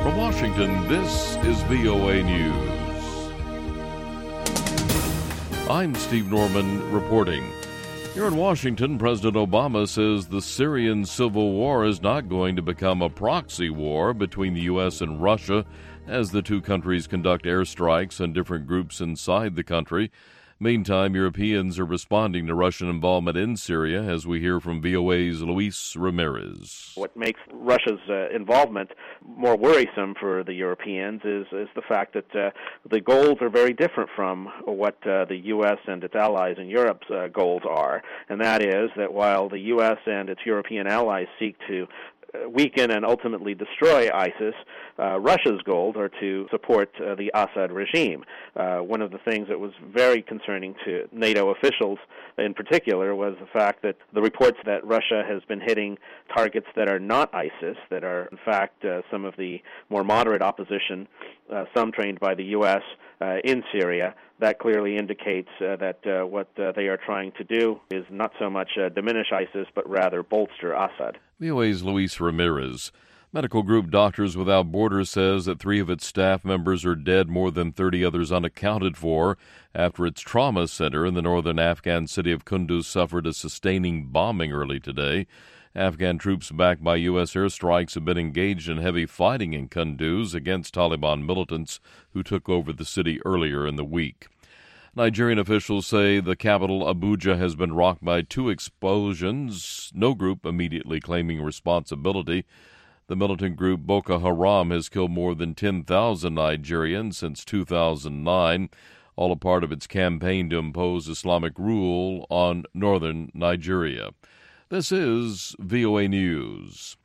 From Washington, this is VOA News. I'm Steve Norman reporting. Here in Washington, President Obama says the Syrian civil war is not going to become a proxy war between the U.S. and Russia as the two countries conduct airstrikes on different groups inside the country. Meantime, Europeans are responding to Russian involvement in Syria, as we hear from VOA's Luis Ramirez. What makes Russia's involvement more worrisome for the Europeans is the fact that the goals are very different from what the U.S. and its allies in Europe's goals are. And that is that while the U.S. and its European allies seek to weaken and ultimately destroy ISIS, Russia's goals are to support the Assad regime. One of the things that was very concerning to NATO officials in particular was the fact that the reports that Russia has been hitting targets that are not ISIS, that are in fact some of the more moderate opposition, some trained by the U.S. In Syria, that clearly indicates that what they are trying to do is not so much diminish ISIS, but rather bolster Assad. VOA's Luis Ramirez. Medical group Doctors Without Borders says that 3 of its staff members are dead, more than 30 others unaccounted for, after its trauma center in the northern Afghan city of Kunduz suffered a sustaining bombing early today. Afghan troops backed by U.S. airstrikes have been engaged in heavy fighting in Kunduz against Taliban militants who took over the city earlier in the week. Nigerian officials say the capital, Abuja, has been rocked by 2 explosions, no group immediately claiming responsibility. The militant group Boko Haram has killed more than 10,000 Nigerians since 2009, all a part of its campaign to impose Islamic rule on northern Nigeria. This is VOA News.